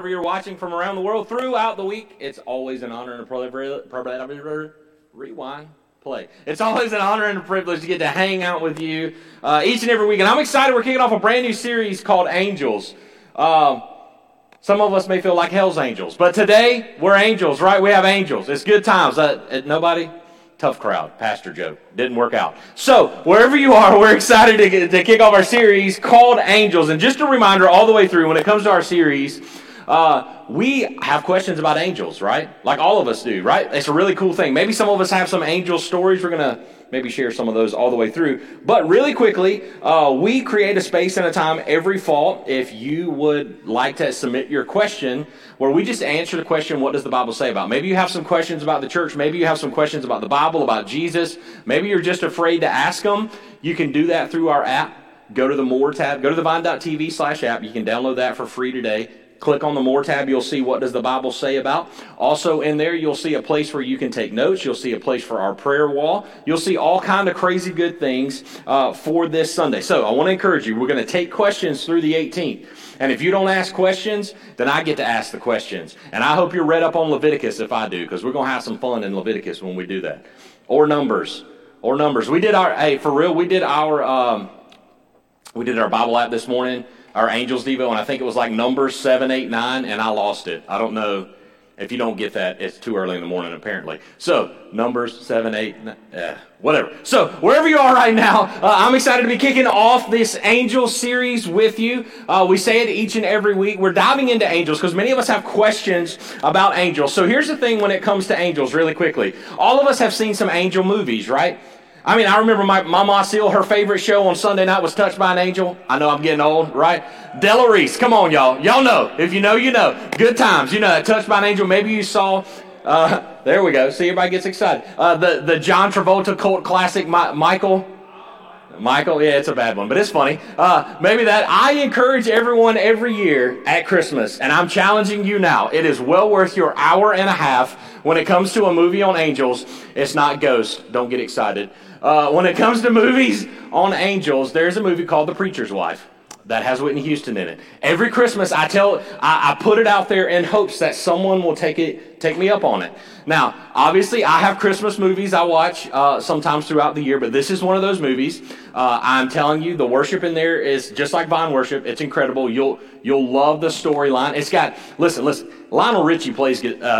wherever you're watching from around the world throughout the week. It's always an honor and a privilege. Rewind. Play. It's always an honor and a privilege to get to hang out with you each and every week. And I'm excited. We're kicking off a brand new series called Angels. Some of us may feel like Hell's Angels, but today we're angels, right? We have angels. It's good times. Nobody? Tough crowd. Pastor joke. Didn't work out. So, wherever you are, we're excited to kick off our series called Angels. And just a reminder all the way through, when it comes to our series, we have questions about angels, right? Like all of us do, right? It's a really cool thing. Maybe some of us have some angel stories. We're going to maybe share some of those all the way through. But really quickly, we create a space and a time every fall, if you would like to submit your question, where we just answer the question, what does the Bible say about? Maybe you have some questions about the church. Maybe you have some questions about the Bible, about Jesus. Maybe you're just afraid to ask them. You can do that through our app. Go to the More tab. Go to the vine.tv/app. You can download that for free today. Click on the More tab. You'll see what does the Bible say about. Also in there, you'll see a place where you can take notes. You'll see a place for our prayer wall. You'll see all kind of crazy good things for this Sunday. So I want to encourage you. We're going to take questions through the 18th. And if you don't ask questions, then I get to ask the questions. And I hope you're read up on Leviticus if I do, because we're going to have some fun in Leviticus when we do that. Or Numbers. We did our Bible app this morning, our Angels Devo, and I think it was like Numbers 7, 8, 9, and I lost it. I don't know if you don't get that. It's too early in the morning, apparently. So, Numbers 7, 8, 9, whatever. So, wherever you are right now, I'm excited to be kicking off this Angel series with you. We say it each and every week. We're diving into angels because many of us have questions about angels. So, here's the thing when it comes to angels, really quickly. All of us have seen some angel movies, right? I mean, I remember my Mama Seal, her favorite show on Sunday night was Touched by an Angel. I know I'm getting old, right? Della Reese, come on, y'all. Y'all know. If you know, you know. Good times. You know that Touched by an Angel. Maybe you saw, there we go. See, everybody gets excited. The John Travolta cult classic, Michael, yeah, it's a bad one, but it's funny. Maybe that. I encourage everyone every year at Christmas, and I'm challenging you now. It is well worth your hour and a half when it comes to a movie on angels. It's not Ghost. Don't get excited. When it comes to movies on angels, there's a movie called The Preacher's Wife that has Whitney Houston in it. Every Christmas, I put it out there in hopes that someone will take me up on it. Now, obviously, I have Christmas movies I watch sometimes throughout the year, but this is one of those movies. I'm telling you, the worship in there is just like Vine worship. It's incredible. You'll love the storyline. It's got listen. Lionel Richie plays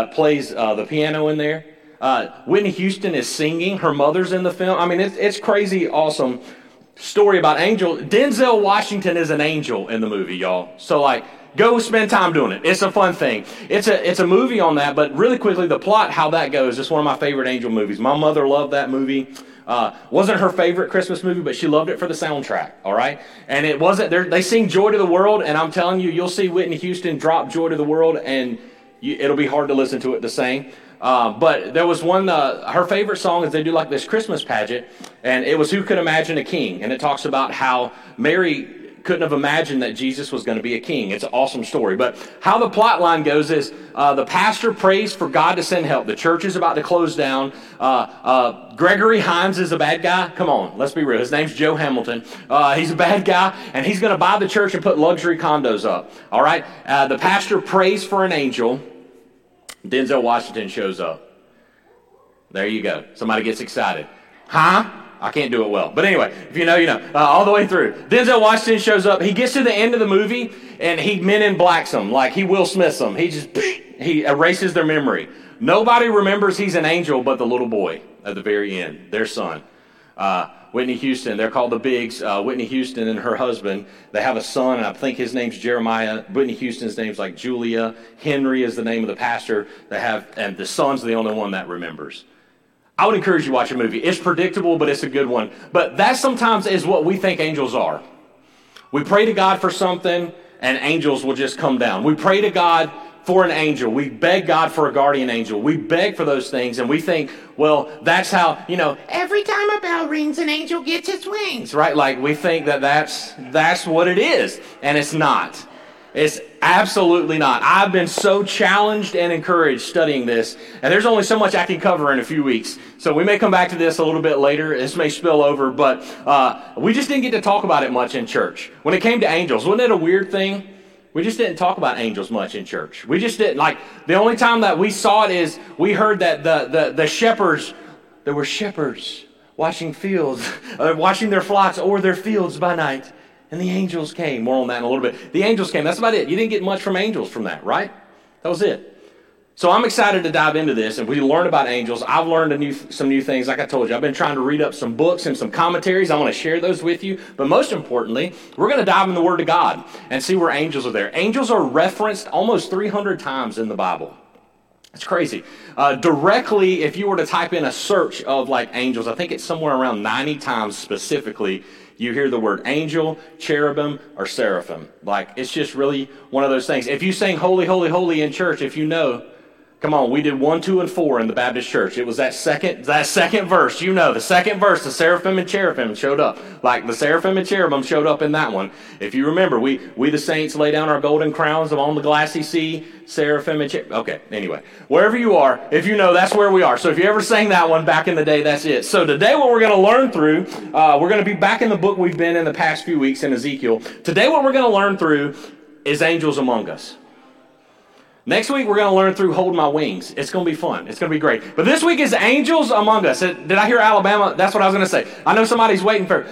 the piano in there. Whitney Houston is singing. Her mother's in the film. I mean, it's crazy, awesome story about angel. Denzel Washington is an angel in the movie, y'all. So, go spend time doing it. It's a fun thing. It's a movie on that, but really quickly, the plot, how that goes, it's one of my favorite angel movies. My mother loved that movie. Wasn't her favorite Christmas movie, but she loved it for the soundtrack, all right? And it wasn't, they sing Joy to the World, and I'm telling you, you'll see Whitney Houston drop Joy to the World, and it'll be hard to listen to it the same. But there was one, her favorite song is they do like this Christmas pageant, and it was Who Could Imagine a King? And it talks about how Mary couldn't have imagined that Jesus was going to be a king. It's an awesome story. But how the plot line goes is the pastor prays for God to send help. The church is about to close down. Gregory Hines is a bad guy. Come on, let's be real. His name's Joe Hamilton. He's a bad guy, and he's going to buy the church and put luxury condos up. All right? The pastor prays for an angel. Denzel Washington shows up. There you go. Somebody gets excited. Huh? I can't do it well. But anyway, if you know, you know. All the way through. Denzel Washington shows up. He gets to the end of the movie, and he Men in Blacks them. Like, he Will Smiths them. He erases their memory. Nobody remembers he's an angel but the little boy at the very end, their son. Whitney Houston, they're called the Bigs. Whitney Houston and her husband, they have a son, and I think his name's Jeremiah. Whitney Houston's name's like Julia. Henry is the name of the pastor they have, and the son's the only one that remembers. I would encourage you to watch a movie. It's predictable, but it's a good one. But that sometimes is what we think angels are. We pray to God for something, and angels will just come down. We pray to God for an angel. We beg God for a guardian angel. We beg for those things, and we think, well, that's how, every time a bell rings, an angel gets its wings, right? Like, we think that's what it is, and it's not. It's absolutely not. I've been so challenged and encouraged studying this, and there's only so much I can cover in a few weeks. So we may come back to this a little bit later. This may spill over, but we just didn't get to talk about it much in church. When it came to angels, wasn't it a weird thing We just didn't talk about angels much in church. We just didn't. Like, the only time that we saw it is we heard that the shepherds, there were shepherds watching fields, watching their flocks or their fields by night. And the angels came. More on that in a little bit. The angels came. That's about it. You didn't get much from angels from that, right? That was it. So I'm excited to dive into this, and we learn about angels. I've learned some new things. Like I told you, I've been trying to read up some books and some commentaries. I want to share those with you. But most importantly, we're going to dive in the Word of God and see where angels are there. Angels are referenced almost 300 times in the Bible. It's crazy. Directly, if you were to type in a search of like angels, I think it's somewhere around 90 times specifically, you hear the word angel, cherubim, or seraphim. Like, it's just really one of those things. If you sing holy, holy, holy in church, if you know, come on, we did 1, 2, and 4 in the Baptist church. It was that second verse. You know, the second verse, the seraphim and cherubim showed up. Like, the seraphim and cherubim showed up in that one. If you remember, we the saints lay down our golden crowns on the glassy sea, seraphim and cherubim. Okay, anyway, wherever you are, if you know, that's where we are. So if you ever sang that one back in the day, that's it. So today what we're going to learn through, we're going to be back in the book we've been in the past few weeks in Ezekiel. Today what we're going to learn through is angels among us. Next week, we're going to learn through Hold My Wings. It's going to be fun. It's going to be great. But this week is Angels Among Us. Did I hear Alabama? That's what I was going to say. I know somebody's waiting for,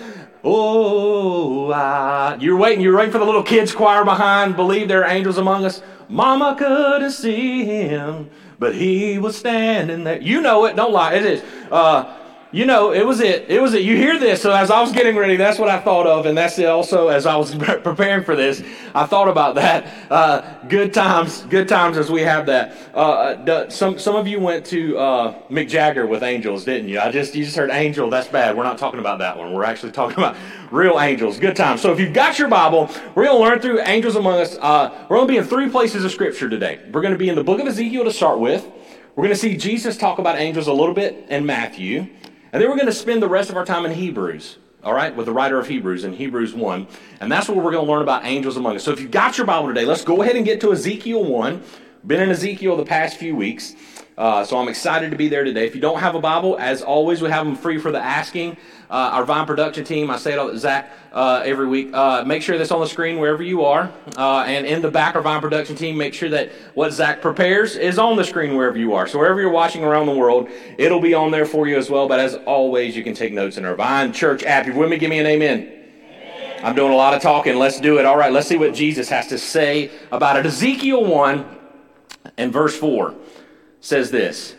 you're waiting for the little kids choir behind, Believe There Are Angels Among Us. Mama couldn't see him, but he was standing there. You know it. Don't lie. It is. You know, it was it. It was it. You hear this. So as I was getting ready, that's what I thought of. And that's it also as I was preparing for this, I thought about that. Good times as we have that. Some of you went to Mick Jagger with angels, didn't you? You just heard angel. That's bad. We're not talking about that one. We're actually talking about real angels. Good times. So if you've got your Bible, we're going to learn through angels among us. We're going to be in 3 places of Scripture today. We're going to be in the book of Ezekiel to start with. We're going to see Jesus talk about angels a little bit in Matthew. And then we're going to spend the rest of our time in Hebrews, all right, with the writer of Hebrews in Hebrews 1. And that's where we're going to learn about angels among us. So if you've got your Bible today, let's go ahead and get to Ezekiel 1. Been in Ezekiel the past few weeks, so I'm excited to be there today. If you don't have a Bible, as always, we have them free for the asking. Our Vine production team, I say it all, Zach, every week, make sure that's on the screen wherever you are. And in the back, our Vine production team, make sure that what Zach prepares is on the screen wherever you are. So wherever you're watching around the world, it'll be on there for you as well. But as always, you can take notes in our Vine Church app. If you're with me, give me an amen. I'm doing a lot of talking. Let's do it. All right, let's see what Jesus has to say about it. Ezekiel 1 and verse 4 says this: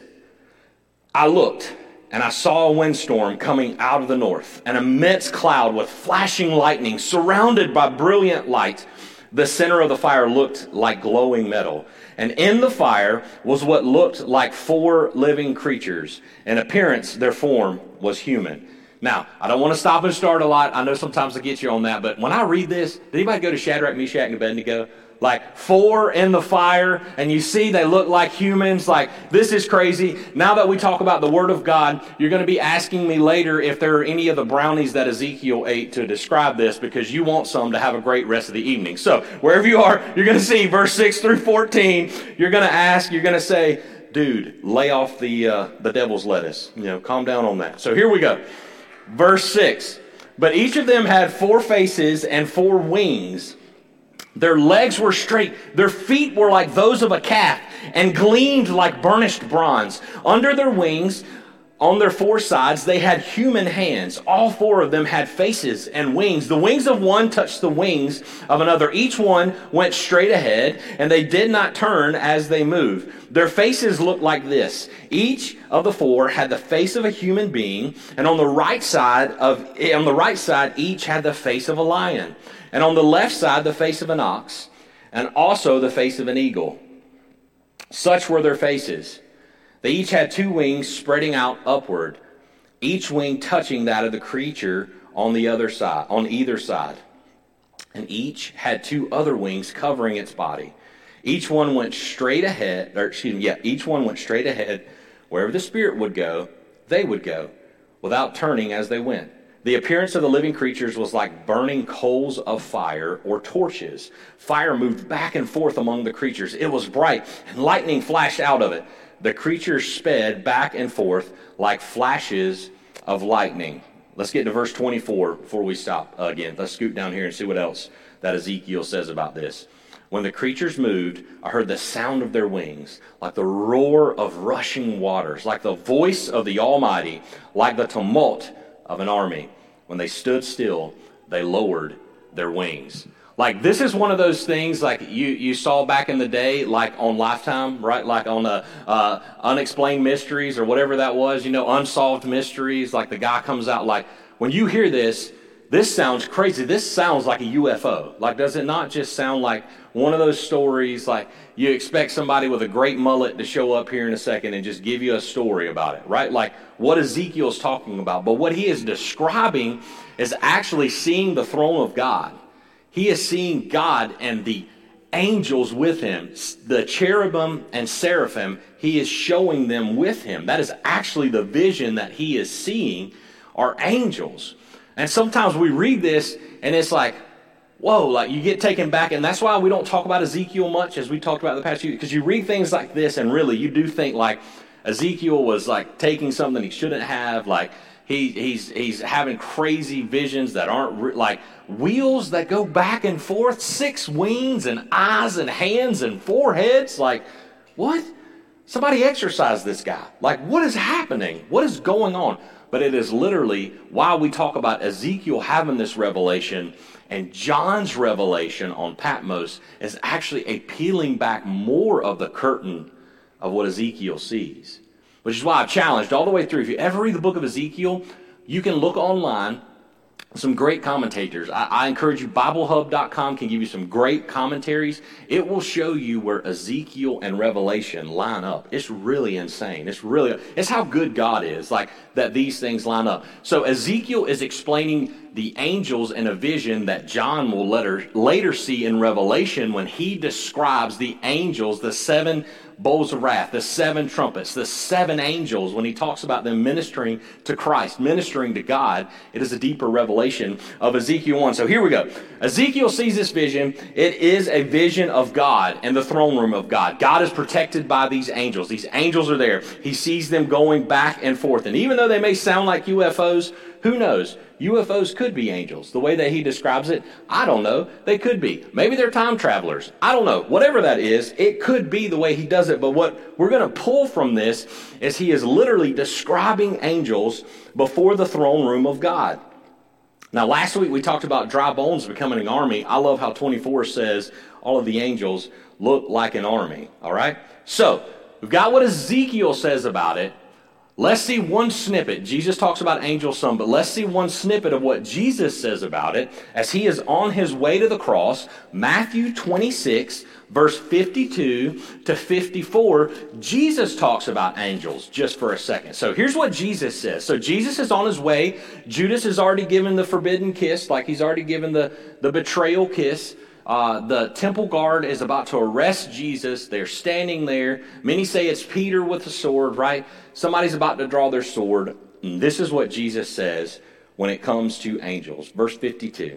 I looked, and I saw a windstorm coming out of the north, an immense cloud with flashing lightning, surrounded by brilliant light. The center of the fire looked like glowing metal, and in the fire was what looked like 4 living creatures. In appearance, their form was human. Now, I don't want to stop and start a lot. I know sometimes I get you on that, but when I read this, did anybody go to Shadrach, Meshach, and Abednego? Like 4 in the fire, and you see they look like humans. Like, this is crazy. Now that we talk about the Word of God, you're going to be asking me later if there are any of the brownies that Ezekiel ate to describe this, because you want some to have a great rest of the evening. So wherever you are, you're going to see verse 6 through 14. You're going to say, dude, lay off the devil's lettuce. Calm down on that. So here we go. Verse 6. But each of them had 4 faces and 4 wings. Their legs were straight. Their feet were like those of a calf and gleamed like burnished bronze. Under their wings, on their 4 sides, they had human hands. All 4 of them had faces and wings. The wings of one touched the wings of another. Each one went straight ahead, and they did not turn as they moved. Their faces looked like this. Each of the 4 had the face of a human being, and on the right side, each had the face of a lion. And on the left side, the face of an ox, and also the face of an eagle. Such were their faces. They each had 2 wings spreading out upward, each wing touching that of the creature on either side. And each had 2 other wings covering its body. Each one went straight ahead, each one went straight ahead. Wherever the Spirit would go, they would go, without turning as they went. The appearance of the living creatures was like burning coals of fire or torches. Fire moved back and forth among the creatures. It was bright, and lightning flashed out of it. The creatures sped back and forth like flashes of lightning. Let's get to verse 24 before we stop again. Let's scoot down here and see what else that Ezekiel says about this. When the creatures moved, I heard the sound of their wings, like the roar of rushing waters, like the voice of the Almighty, like the tumult of an army. When they stood still, they lowered their wings. Like, this is one of those things like you saw back in the day, like on Lifetime, right? Like on the Unexplained Mysteries or whatever that was, Unsolved Mysteries. Like, the guy comes out like, when you hear this sounds crazy. This sounds like a UFO. Like, does it not just sound like one of those stories, like you expect somebody with a great mullet to show up here in a second and just give you a story about it, right? Like what Ezekiel's talking about. But what he is describing is actually seeing the throne of God. He is seeing God and the angels with him, the cherubim and seraphim. He is showing them with him. That is actually the vision that he is seeing are angels. And sometimes we read this and it's like, whoa, like you get taken back. And that's why we don't talk about Ezekiel much as we talked about the past few, because you read things like this and really you do think like Ezekiel was like taking something he shouldn't have, like he's having crazy visions that aren't like wheels that go back and forth, 6 wings and eyes and hands and 4 heads. Like, what? Somebody exorcise this guy. Like, what is happening? What is going on? But it is literally why we talk about Ezekiel having this revelation, and John's revelation on Patmos is actually a peeling back more of the curtain of what Ezekiel sees. Which is why I've challenged all the way through. If you ever read the book of Ezekiel, you can look online. Some great commentators. I encourage you, BibleHub.com can give you some great commentaries. It will show you where Ezekiel and Revelation line up. It's really insane. It's how good God is, like that these things line up. So Ezekiel is explaining the angels in a vision that John will later see in Revelation when he describes the angels, the 7 bowls of wrath, the 7 trumpets, the 7 angels. When he talks about them ministering to Christ, ministering to God, it is a deeper revelation of Ezekiel 1. So here we go. Ezekiel sees this vision. It is a vision of God and the throne room of God. God is protected by these angels. These angels are there. He sees them going back and forth. And even though they may sound like UFOs, who knows? UFOs could be angels. The way that he describes it, I don't know. They could be. Maybe they're time travelers. I don't know. Whatever that is, it could be the way he does it. But what we're going to pull from this is he is literally describing angels before the throne room of God. Now, last week we talked about dry bones becoming an army. I love how 24 says all of the angels look like an army. All right? So, we've got what Ezekiel says about it. Let's see one snippet. Jesus talks about angels some, but let's see one snippet of what Jesus says about it as he is on his way to the cross. Matthew 26, verse 52 to 54, Jesus talks about angels just for a second. So here's what Jesus says. So Jesus is on his way. Judas has already given the forbidden kiss, like he's already given the betrayal kiss. The temple guard is about to arrest Jesus. They're standing there. Many say it's Peter with the sword, right? Somebody's about to draw their sword. And this is what Jesus says when it comes to angels. Verse 52.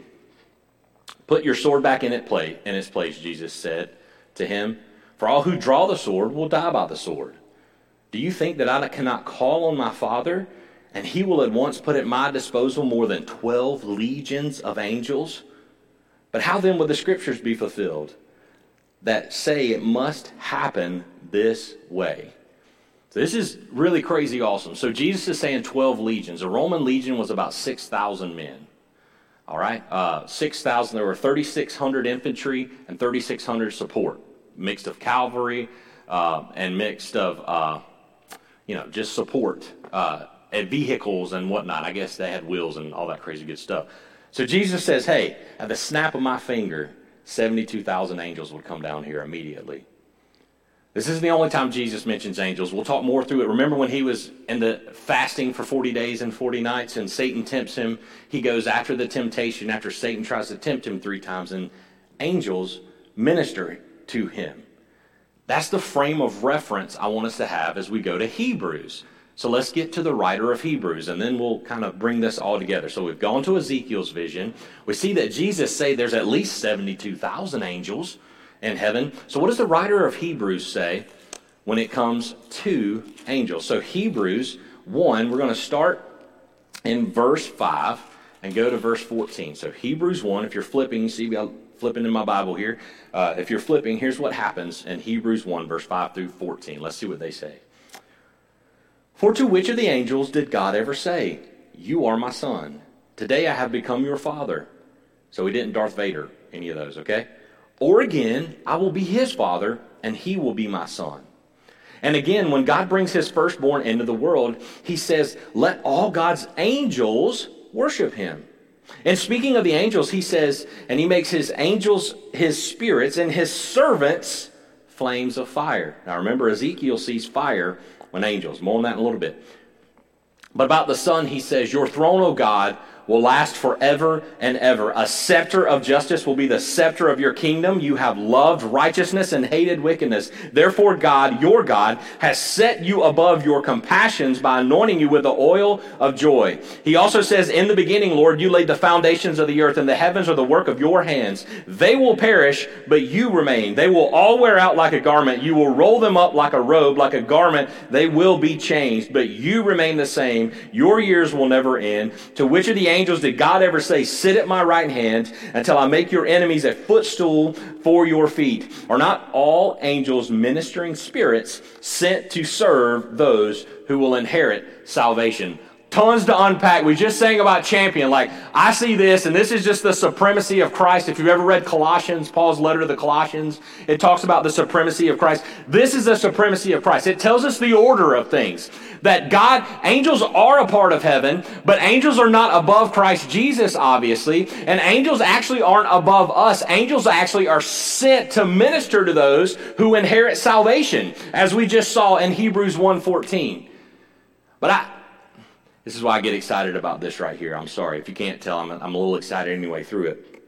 Put your sword back in its place, Jesus said to him. For all who draw the sword will die by the sword. Do you think that I cannot call on my Father, and he will at once put at my disposal more than 12 legions of angels? But how then would the scriptures be fulfilled that say it must happen this way? So this is really crazy awesome. So Jesus is saying 12 legions. A Roman legion was about 6,000 men. All right? 6,000. There were 3,600 infantry and 3,600 support, mixed of cavalry and mixed of, just support and vehicles and whatnot. I guess they had wheels and all that crazy good stuff. So Jesus says, hey, at the snap of my finger, 72,000 angels would come down here immediately. This isn't the only time Jesus mentions angels. We'll talk more through it. Remember when he was in the fasting for 40 days and 40 nights and Satan tempts him? He goes after the temptation, after Satan tries to tempt him 3 times, and angels minister to him. That's the frame of reference I want us to have as we go to Hebrews. So let's get to the writer of Hebrews, and then we'll kind of bring this all together. So we've gone to Ezekiel's vision. We see that Jesus say there's at least 72,000 angels in heaven. So what does the writer of Hebrews say when it comes to angels? So Hebrews 1, we're going to start in verse 5 and go to verse 14. So Hebrews 1, if you're flipping, you see we got flipping in my Bible here. If you're flipping, here's what happens in Hebrews 1, verse 5 through 14. Let's see what they say. For to which of the angels did God ever say, "You are my son. Today I have become your father"? So he didn't Darth Vader any of those, okay? Or again, "I will be his father, and he will be my son." And again, when God brings his firstborn into the world, he says, "Let all God's angels worship him." And speaking of the angels, he says, and he makes his angels his spirits and his servants flames of fire. Now remember, Ezekiel sees fire when angels. More on that in a little bit. But about the Son, he says, "Your throne, O God, will last forever and ever. A scepter of justice will be the scepter of your kingdom. You have loved righteousness and hated wickedness. Therefore God, your God, has set you above your compassions by anointing you with the oil of joy." He also says, "In the beginning, Lord, you laid the foundations of the earth, and the heavens are the work of your hands. They will perish, but you remain. They will all wear out like a garment. You will roll them up like a robe, like a garment. They will be changed, but you remain the same. Your years will never end. To which of the angels did God ever say, 'Sit at my right hand until I make your enemies a footstool for your feet'? Are not all angels ministering spirits sent to serve those who will inherit salvation?" Tons to unpack. We just sang about champion. Like, I see this, and this is just the supremacy of Christ. If you've ever read Colossians, Paul's letter to the Colossians, it talks about the supremacy of Christ. This is the supremacy of Christ. It tells us the order of things. That God, angels are a part of heaven, but angels are not above Christ Jesus, obviously, and angels actually aren't above us. Angels actually are sent to minister to those who inherit salvation, as we just saw in Hebrews 1:14. But this is why I get excited about this right here. I'm sorry if you can't tell. I'm a little excited anyway through it.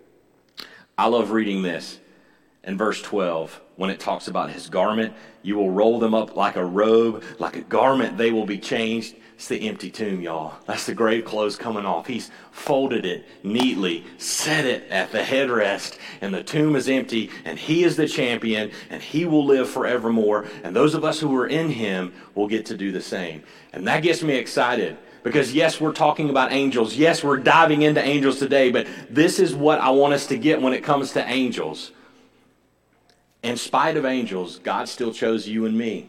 I love reading this in verse 12 when it talks about his garment. You will roll them up like a robe, like a garment. They will be changed. It's the empty tomb, y'all. That's the grave clothes coming off. He's folded it neatly, set it at the headrest, and the tomb is empty, and he is the champion, and he will live forevermore. And those of us who are in him will get to do the same. And that gets me excited. Because yes, we're talking about angels. Yes, we're diving into angels today, but this is what I want us to get when it comes to angels. In spite of angels, God still chose you and me.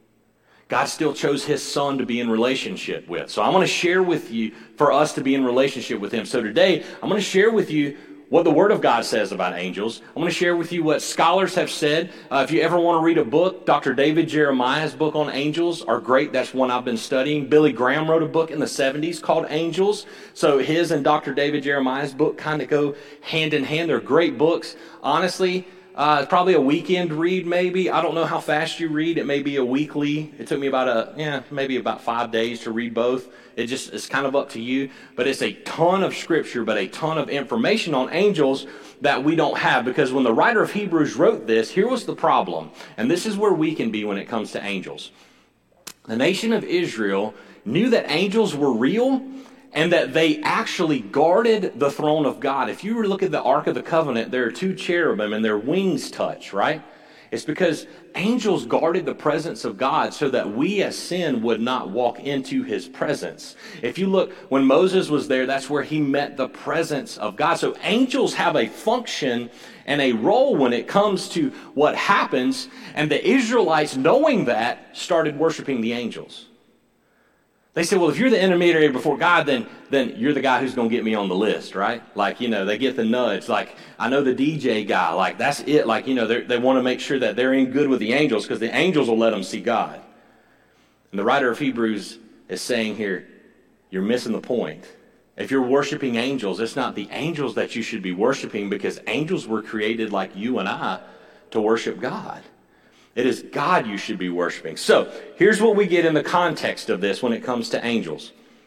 God still chose his son to be in relationship with. So I want to share with you for us to be in relationship with him. So today, I'm going to share with you what the Word of God says about angels. I'm going to share with you what scholars have said. If you ever want to read a book, Dr. David Jeremiah's book on angels are great. That's one I've been studying. Billy Graham wrote a book in the 70s called Angels. So his and Dr. David Jeremiah's book kind of go hand in hand. They're great books. Honestly, it's probably a weekend read maybe. I don't know how fast you read. It may be a weekly. It took me maybe about 5 days to read both. It's kind of up to you. But it's a ton of scripture, but a ton of information on angels that we don't have. Because when the writer of Hebrews wrote this, here was the problem. And this is where we can be when it comes to angels. The nation of Israel knew that angels were real and that they actually guarded the throne of God. If you look at the Ark of the Covenant, there are two cherubim and their wings touch, right? It's because angels guarded the presence of God so that we as sin would not walk into his presence. If you look, when Moses was there, that's where he met the presence of God. So angels have a function and a role when it comes to what happens. And the Israelites, knowing that, started worshiping the angels. They said, well, if you're the intermediary before God, then you're the guy who's going to get me on the list, right? Like, they get the nudge. Like, I know the DJ guy. Like, that's it. Like, they want to make sure that they're in good with the angels because the angels will let them see God. And the writer of Hebrews is saying here, you're missing the point. If you're worshiping angels, it's not the angels that you should be worshiping because angels were created like you and I to worship God. It is God you should be worshiping. So, here's what we get in the context of this when it comes to angels.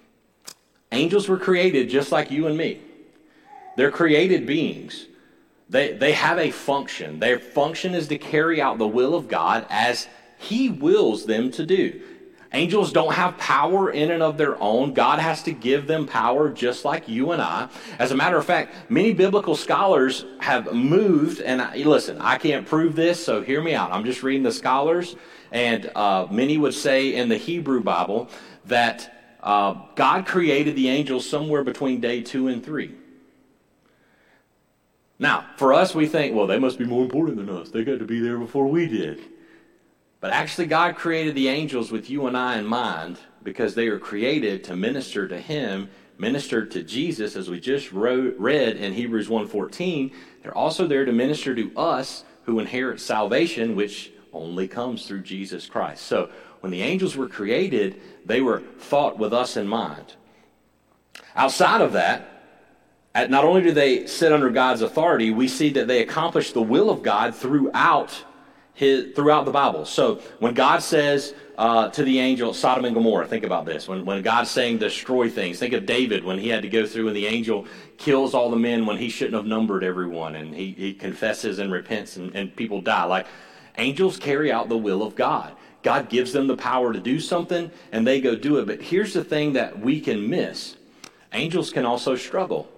Angels were created just like you and me. They're created beings. They have a function. Their function is to carry out the will of God as he wills them to do. Angels don't have power in and of their own. God has to give them power just like you and I. As a matter of fact, many biblical scholars have moved, and listen, I can't prove this, so hear me out. I'm just reading the scholars, and many would say in the Hebrew Bible that God created the angels somewhere between day 2 and 3. Now, for us, we think, well, they must be more important than us. They got to be there before we did. But actually, God created the angels with you and I in mind because they were created to minister to him, minister to Jesus, as we just read in Hebrews 1:14. They're also there to minister to us who inherit salvation, which only comes through Jesus Christ. So when the angels were created, they were thought with us in mind. Outside of that, not only do they sit under God's authority, we see that they accomplish the will of God throughout the Bible. So when God says to the angel, Sodom and Gomorrah, think about this. When God's saying destroy things, think of David when he had to go through and the angel kills all the men when he shouldn't have numbered everyone, and he confesses and repents and people die. Like, angels carry out the will of God. God gives them the power to do something and they go do it. But here's the thing that we can miss. Angels can also struggle.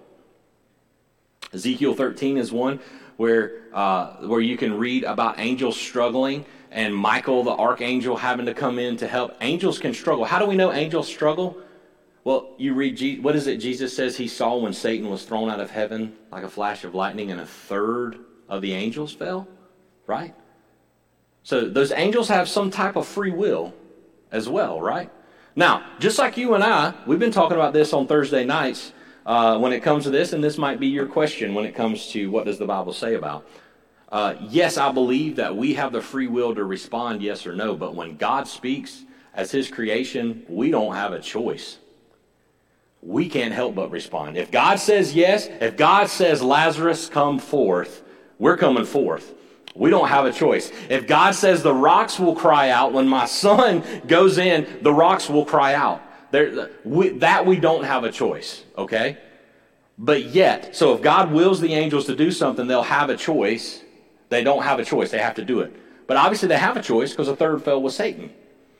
Ezekiel 13 is one where you can read about angels struggling and Michael, the archangel, having to come in to help. Angels can struggle. How do we know angels struggle? Well, you read, what is it Jesus says he saw when Satan was thrown out of heaven like a flash of lightning and a third of the angels fell, right? So those angels have some type of free will as well, right? Now, just like you and I, we've been talking about this on Thursday nights when it comes to this, and this might be your question when it comes to what does the Bible say about. Yes, I believe that we have the free will to respond yes or no, but when God speaks as his creation, we don't have a choice. We can't help but respond. If God says yes, if God says Lazarus come forth, we're coming forth. We don't have a choice. If God says the rocks will cry out, when my son goes in, the rocks will cry out. We don't have a choice, okay? But yet, so if God wills the angels to do something, they'll have a choice. They don't have a choice. They have to do it. But obviously they have a choice because the third fell with Satan.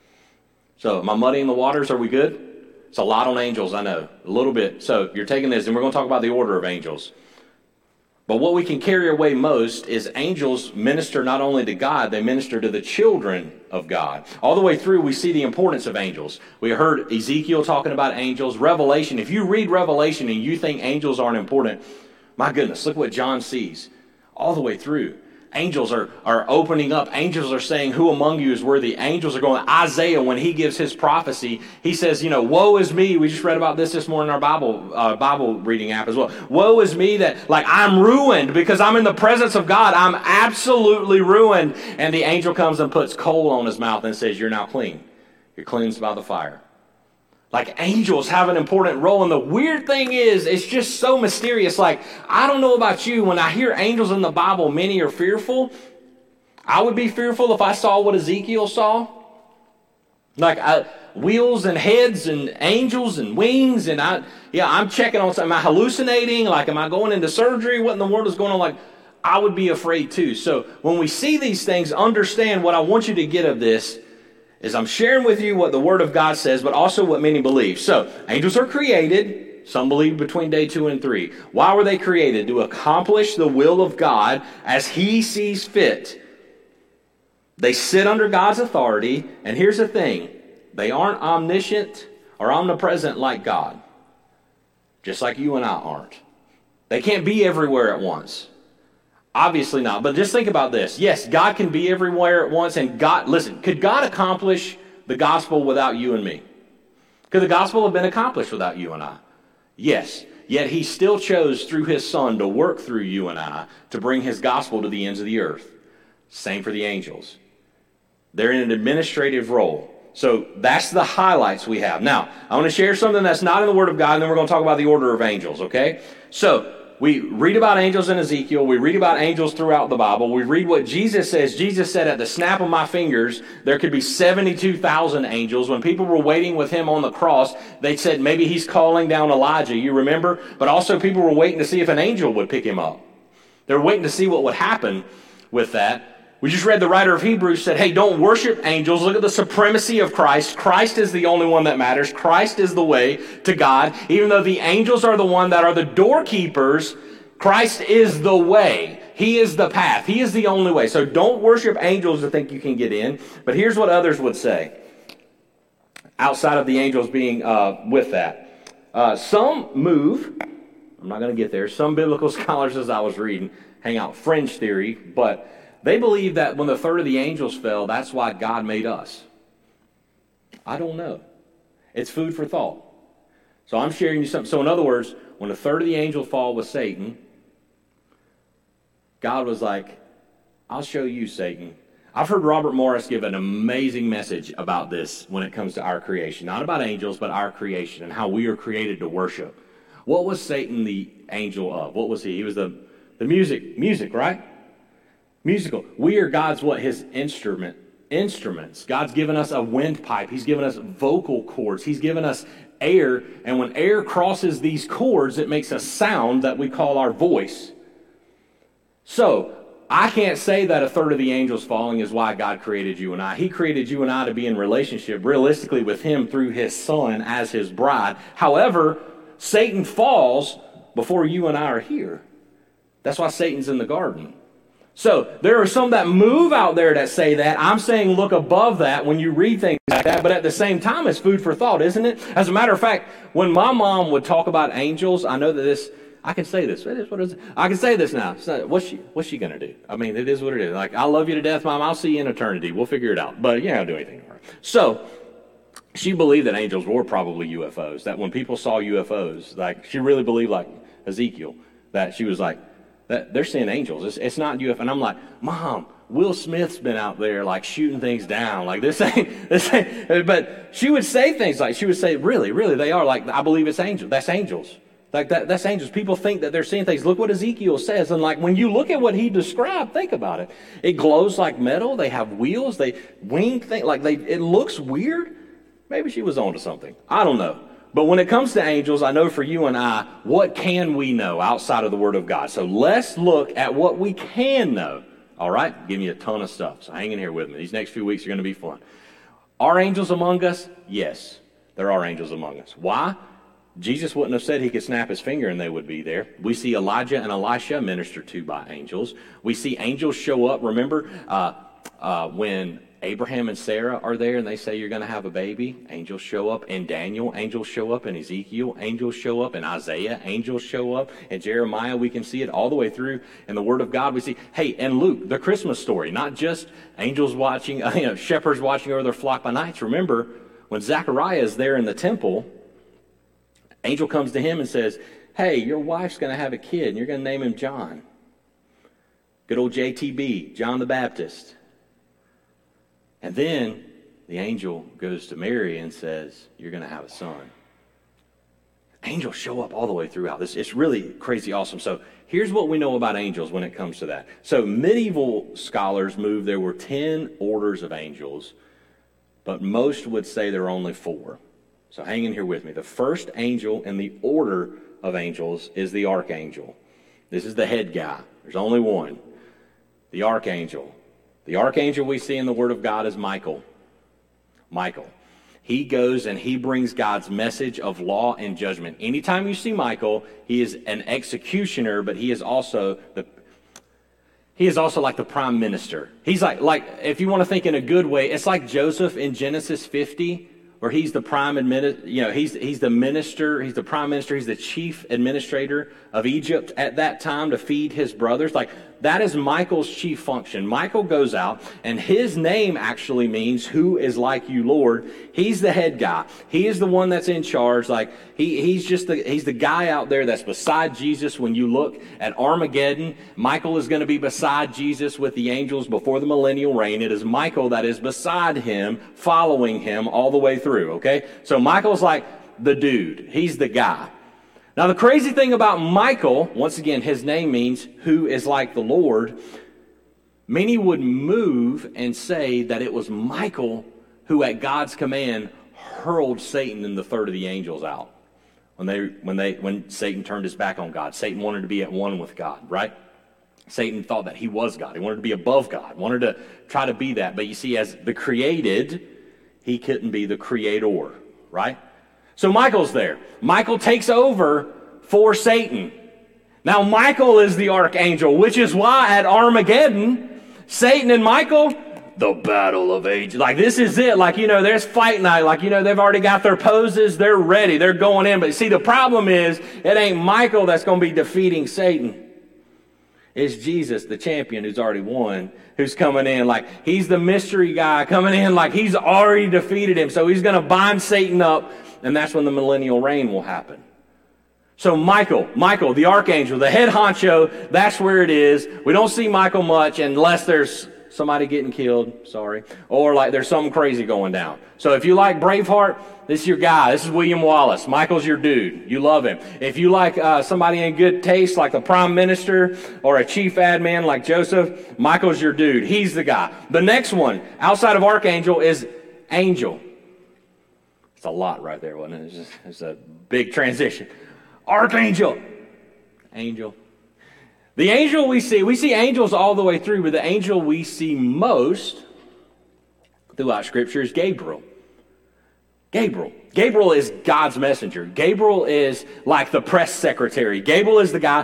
So am I muddying the waters? Are we good? It's a lot on angels, I know. A little bit. So you're taking this, and we're going to talk about the order of angels. But what we can carry away most is angels minister not only to God, they minister to the children of God. All the way through, we see the importance of angels. We heard Ezekiel talking about angels. Revelation, if you read Revelation and you think angels aren't important, my goodness, look what John sees. All the way through. Angels are opening up. Angels are saying, who among you is worthy? Angels are going. Isaiah, when he gives his prophecy, he says, woe is me. We just read about this morning in our Bible reading app as well. Woe is me that, I'm ruined because I'm in the presence of God. I'm absolutely ruined. And the angel comes and puts coal on his mouth and says, you're now clean. You're cleansed by the fire. Angels have an important role. And the weird thing is, it's just so mysterious. I don't know about you, when I hear angels in the Bible, many are fearful. I would be fearful if I saw what Ezekiel saw. Wheels and heads and angels and wings. And I'm checking on something. Am I hallucinating? Am I going into surgery? What in the world is going on? I would be afraid too. So when we see these things, understand what I want you to get of this is I'm sharing with you what the Word of God says, but also what many believe. So, angels are created. Some believe between day 2 and 3. Why were they created? To accomplish the will of God as He sees fit. They sit under God's authority, and here's the thing. They aren't omniscient or omnipresent like God. Just like you and I aren't. They can't be everywhere at once. Obviously not, but just think about this. Yes, God can be everywhere at once, and could God accomplish the gospel without you and me? Could the gospel have been accomplished without you and I? Yes, yet He still chose through His Son to work through you and I to bring His gospel to the ends of the earth. Same for the angels. They're in an administrative role. So that's the highlights we have. Now, I want to share something that's not in the Word of God, and then we're going to talk about the order of angels, okay? So, we read about angels in Ezekiel. We read about angels throughout the Bible. We read what Jesus says. Jesus said, at the snap of my fingers, there could be 72,000 angels. When people were waiting with Him on the cross, they said maybe He's calling down Elijah. You remember? But also people were waiting to see if an angel would pick Him up. They were waiting to see what would happen with that. We just read the writer of Hebrews said, hey, don't worship angels. Look at the supremacy of Christ. Christ is the only one that matters. Christ is the way to God. Even though the angels are the one that are the doorkeepers, Christ is the way. He is the path. He is the only way. So don't worship angels to think you can get in. But here's what others would say, outside of the angels being with that. Some move I'm not going to get there. Some biblical scholars, as I was reading, hang out fringe theory, but they believe that when the third of the angels fell, that's why God made us. I don't know. It's food for thought. So I'm sharing you something. So in other words, when a third of the angels fall with Satan, God was like, I'll show you, Satan. I've heard Robert Morris give an amazing message about this when it comes to our creation. Not about angels, but our creation and how we are created to worship. What was Satan the angel of? What was he? He was the music, right? Musical. We are God's what? His instruments. God's given us a windpipe. He's given us vocal cords. He's given us air. And when air crosses these cords, it makes a sound that we call our voice. So, I can't say that a third of the angels falling is why God created you and I. He created you and I to be in relationship realistically with him through his son as his bride. However, Satan falls before you and I are here. That's why Satan's in the garden. So there are some that move out there that say that. I'm saying look above that when you read things like that. But at the same time, it's food for thought, isn't it? As a matter of fact, when my mom would talk about angels, I know that this... I can say this. It is what it is. I can say this now. So what's she going to do? I mean, it is what it is. Like, I love you to death, Mom. I'll see you in eternity. We'll figure it out. But you don't do anything to her. So she believed that angels were probably UFOs. That when people saw UFOs, like she really believed, like Ezekiel, that she was like, that they're seeing angels. It's not UFO. And I'm like, Mom, Will Smith's been out there like shooting things down. Like this ain't. But she would say things like, she would say, really, they are. Like, I believe it's angels. That's angels. Like that's angels. People think that they're seeing things. Look what Ezekiel says. And like when you look at what he described, think about it. It glows like metal. They have wheels. They wing things. It looks weird. Maybe she was onto something. I don't know. But when it comes to angels, I know for you and I, what can we know outside of the Word of God? So let's look at what we can know. All right? Give me a ton of stuff. So hang in here with me. These next few weeks are going to be fun. Are angels among us? Yes, there are angels among us. Why? Jesus wouldn't have said he could snap his finger and they would be there. We see Elijah and Elisha ministered to by angels. We see angels show up. Remember when Abraham and Sarah are there and they say you're going to have a baby? Angels show up. In Daniel, angels show up. In Ezekiel, angels show up. In Isaiah, angels show up. In Jeremiah, we can see it all the way through. In the Word of God, we see, hey, and Luke, the Christmas story, not just angels watching, shepherds watching over their flock by nights. Remember, when Zechariah is there in the temple, angel comes to him and says, hey, your wife's going to have a kid, and you're going to name him John. Good old JTB, John the Baptist. And then the angel goes to Mary and says, you're going to have a son. Angels show up all the way throughout this. It's really crazy awesome. So here's what we know about angels when it comes to that. So medieval scholars move, there were 10 orders of angels, but most would say there are only 4. So hang in here with me. The first angel in the order of angels is the archangel. This is the head guy. There's only one. The archangel. The archangel we see in the Word of God is Michael. Michael. He goes and he brings God's message of law and judgment. Anytime you see Michael, he is an executioner, but he is also like the prime minister. He's like if you want to think in a good way, it's like Joseph in Genesis 50. Where he's the prime he's the minister, he's the prime minister, he's the chief administrator of Egypt at that time to feed his brothers. Like, that is Michael's chief function. Michael goes out, and his name actually means who is like you, Lord. He's the head guy. He is the one that's in charge. Like, he's the guy out there that's beside Jesus. When you look at Armageddon, Michael is going to be beside Jesus with the angels before the millennial reign. It is Michael that is beside him, following him all the way through, okay? So Michael's like the dude. He's the guy. Now, the crazy thing about Michael, once again, his name means who is like the Lord. Many would move and say that it was Michael who, at God's command, hurled Satan and the third of the angels out. When Satan turned his back on God, Satan wanted to be at one with God, right? Satan thought that he was God. He wanted to be above God, wanted to try to be that. But you see, as the created, he couldn't be the creator, right? So Michael's there. Michael takes over for Satan. Now, Michael is the archangel, which is why at Armageddon, Satan and Michael, the battle of ages. Like, this is it. Like, there's fight night. Like, they've already got their poses. They're ready. They're going in. But see, the problem is, it ain't Michael that's going to be defeating Satan. It's Jesus, the champion, who's already won, who's coming in. Like, he's the mystery guy coming in like he's already defeated him. So he's going to bind Satan up, and that's when the millennial reign will happen. So Michael, the archangel, the head honcho, that's where it is. We don't see Michael much unless there's somebody getting killed, or like there's something crazy going down. So if you like Braveheart, this is your guy. This is William Wallace. Michael's your dude. You love him. If you like somebody in good taste like the prime minister or a chief admin like Joseph, Michael's your dude. He's the guy. The next one, outside of archangel, is angel. It's a lot right there, wasn't it? It's a big transition. Archangel. Angel. The angel we see angels all the way through, but the angel we see most throughout Scripture is Gabriel. Gabriel is God's messenger. Gabriel is like the press secretary. Gabriel is the guy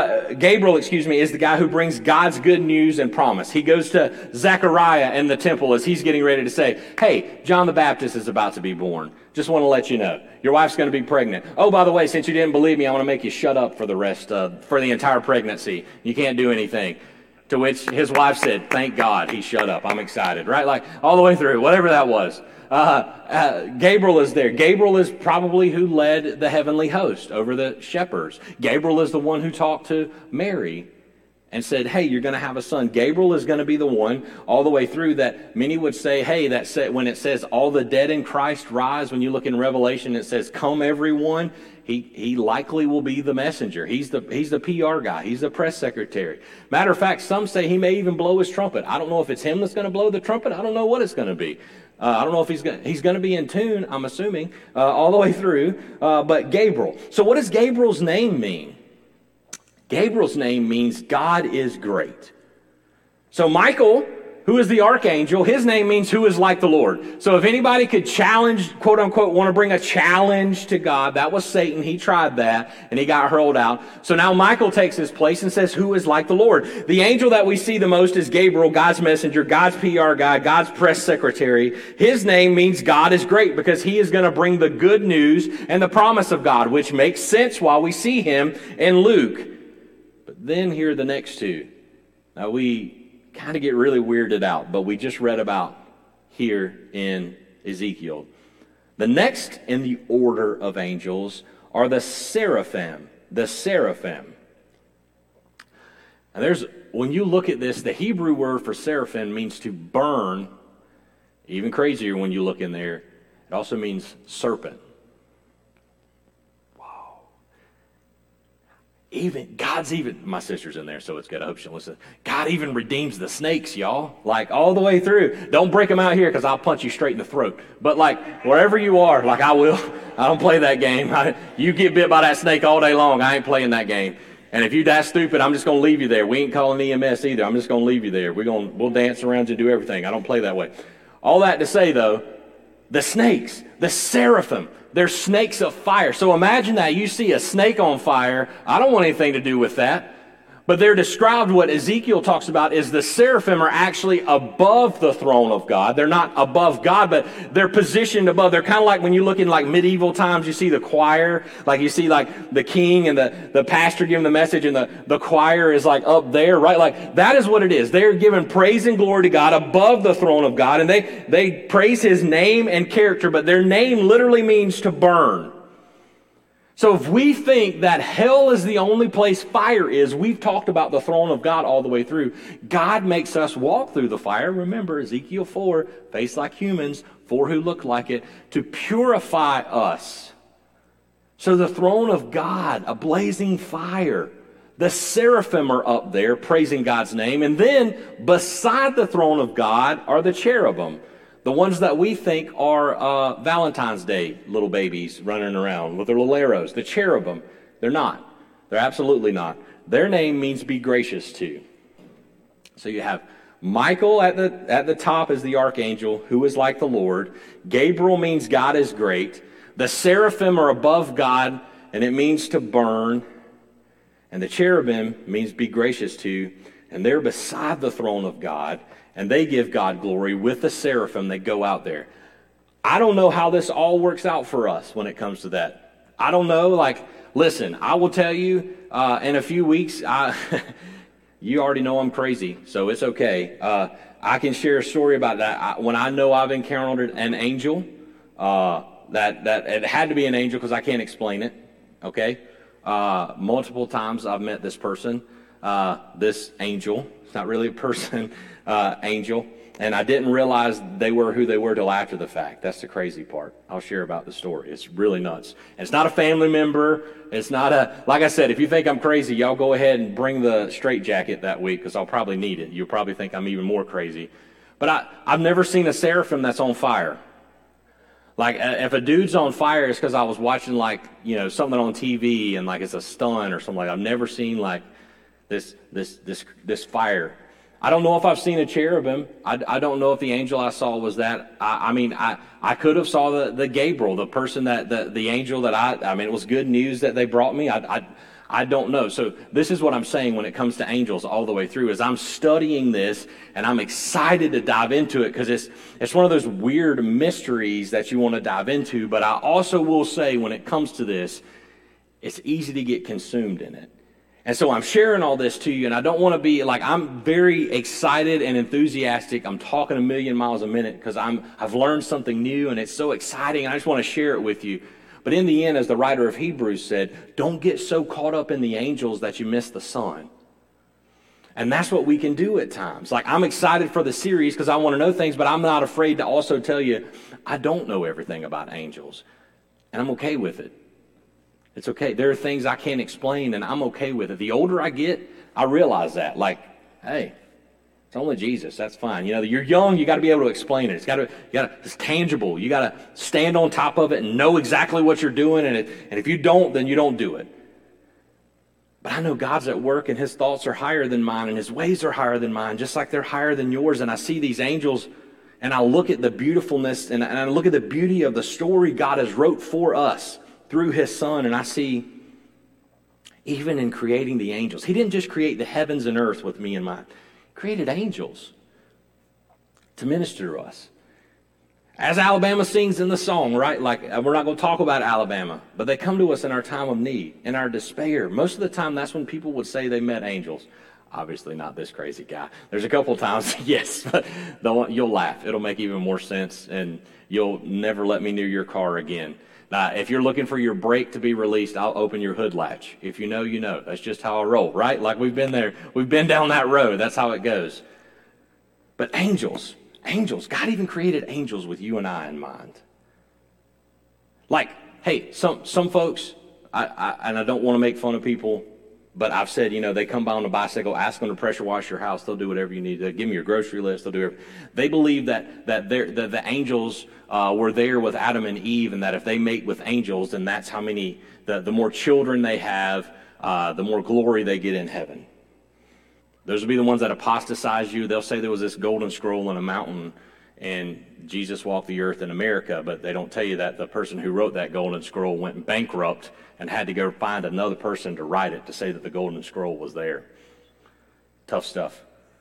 who brings God's good news and promise. He goes to Zechariah in the temple as he's getting ready to say, hey, John the Baptist is about to be born. Just want to let you know. Your wife's going to be pregnant. Oh, by the way, since you didn't believe me, I want to make you shut up for the entire pregnancy. You can't do anything. To which his wife said, thank God he shut up. I'm excited, right? Like all the way through, whatever that was. Gabriel is there. Gabriel is probably who led the heavenly host over the shepherds. Gabriel is the one who talked to Mary and said, hey, you're going to have a son. Gabriel is going to be the one all the way through that many would say, hey, when it says all the dead in Christ rise, when you look in Revelation, it says, come everyone. He likely will be the messenger. He's the PR guy. He's the press secretary. Matter of fact, some say he may even blow his trumpet. I don't know if it's him that's going to blow the trumpet. I don't know what it's going to be. I don't know if he's going to be in tune, I'm assuming, all the way through. But Gabriel. So what does Gabriel's name mean? Gabriel's name means God is great. So Michael, who is the archangel, his name means who is like the Lord. So if anybody could challenge, quote unquote, want to bring a challenge to God, that was Satan. He tried that and he got hurled out. So now Michael takes his place and says, who is like the Lord? The angel that we see the most is Gabriel, God's messenger, God's PR guy, God's press secretary. His name means God is great because he is going to bring the good news and the promise of God, which makes sense while we see him in Luke. But then here are the next two. Now we kind of get really weirded out, but we just read about here in Ezekiel. The next in the order of angels are the seraphim. The seraphim. And when you look at this, the Hebrew word for seraphim means to burn. Even crazier when you look in there, it also means serpent. My sister's in there, so it's good. I hope she'll listen. God even redeems the snakes, y'all. Like, all the way through. Don't break them out here, because I'll punch you straight in the throat. But, like, wherever you are, like, I will. I don't play that game. You get bit by that snake all day long. I ain't playing that game. And if you're that stupid, I'm just going to leave you there. We ain't calling EMS either. I'm just going to leave you there. We'll dance around you and do everything. I don't play that way. All that to say, though, the snakes, the seraphim, they're snakes of fire. So imagine that. You see a snake on fire. I don't want anything to do with that. But they're described, what Ezekiel talks about is the seraphim are actually above the throne of God. They're not above God, but they're positioned above. They're kind of like when you look in like medieval times, you see the choir, like you see like the king and the pastor giving the message and the choir is like up there, right? Like that is what it is. They're giving praise and glory to God above the throne of God, and they praise his name and character, but their name literally means to burn. So if we think that hell is the only place fire is, we've talked about the throne of God all the way through. God makes us walk through the fire. Remember Ezekiel 4, face like humans, 4 who look like it, to purify us. So the throne of God, a blazing fire. The seraphim are up there praising God's name. And then beside the throne of God are the cherubim. The ones that we think are Valentine's Day little babies running around with their little arrows. The cherubim, they're not. They're absolutely not. Their name means be gracious to. So you have Michael at the top is the archangel, who is like the Lord. Gabriel means God is great. The seraphim are above God, and it means to burn. And the cherubim means be gracious to. And they're beside the throne of God. and they give God glory with the seraphim that go out there. I don't know how this all works out for us when it comes to that. I don't know. Like, listen, I will tell you in a few weeks, you already know I'm crazy, so it's okay. I can share a story about that. When I know I've encountered an angel, that it had to be an angel because I can't explain it, okay? Multiple times I've met this person, this angel. It's not really a person, angel. And I didn't realize they were who they were till after the fact. That's the crazy part. I'll share about the story. It's really nuts. And it's not a family member. It's not like I said, if you think I'm crazy, y'all go ahead and bring the straitjacket that week because I'll probably need it. You'll probably think I'm even more crazy. But I've never seen a seraphim that's on fire. Like, if a dude's on fire, it's because I was watching, like, something on TV and, like, it's a stunt or something like that. I've never seen, like, this fire. I don't know if I've seen a cherubim. I don't know if the angel I saw was that. I could have saw the Gabriel, the person the angel that it was good news that they brought me. I don't know. So this is what I'm saying when it comes to angels all the way through is I'm studying this and I'm excited to dive into it because it's one of those weird mysteries that you want to dive into. But I also will say when it comes to this, it's easy to get consumed in it. And so I'm sharing all this to you, and I don't want to be like, I'm very excited and enthusiastic. I'm talking a million miles a minute because I've learned something new, and it's so exciting. I just want to share it with you. But in the end, as the writer of Hebrews said, don't get so caught up in the angels that you miss the sun. And that's what we can do at times. Like, I'm excited for the series because I want to know things, but I'm not afraid to also tell you I don't know everything about angels, and I'm okay with it. It's okay. There are things I can't explain, and I'm okay with it. The older I get, I realize that. Like, hey, it's only Jesus. That's fine. You're young. You got to be able to explain it. It's tangible. You got to stand on top of it and know exactly what you're doing. And if you don't, then you don't do it. But I know God's at work, and His thoughts are higher than mine, and His ways are higher than mine, just like they're higher than yours. And I see these angels, and I look at the beautifulness, and I look at the beauty of the story God has wrote for us through His Son, and I see even in creating the angels, He didn't just create the heavens and earth with me in mind. He created angels to minister to us. As Alabama sings in the song, right? Like, we're not going to talk about Alabama, but they come to us in our time of need, in our despair. Most of the time, that's when people would say they met angels. Obviously not this crazy guy. There's a couple times, yes, but you'll laugh. It'll make even more sense, and you'll never let me near your car again. Now, if you're looking for your brake to be released, I'll open your hood latch. If you know, you know. That's just how I roll, right? Like, we've been there. We've been down that road. That's how it goes. But angels, God even created angels with you and I in mind. Like, hey, some folks, and I don't want to make fun of people, but I've said, they come by on a bicycle, ask them to pressure wash your house. They'll do whatever you need. They'll give them your grocery list. They'll do everything. They believe that the angels were there with Adam and Eve, and that if they mate with angels, then that's how many, the more children they have, the more glory they get in heaven. Those will be the ones that apostatize you. They'll say there was this golden scroll in a mountain, and Jesus walked the earth in America, but they don't tell you that the person who wrote that golden scroll went bankrupt and had to go find another person to write it to say that the golden scroll was there. Tough stuff.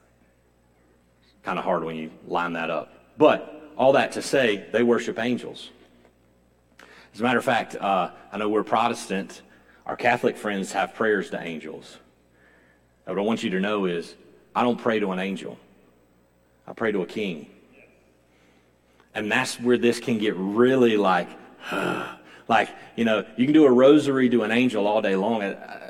Kind of hard when you line that up. But all that to say, they worship angels. As a matter of fact, I know we're Protestant. Our Catholic friends have prayers to angels. What I want you to know is I don't pray to an angel. I pray to a king. And that's where this can get really like, you can do a rosary to an angel all day long.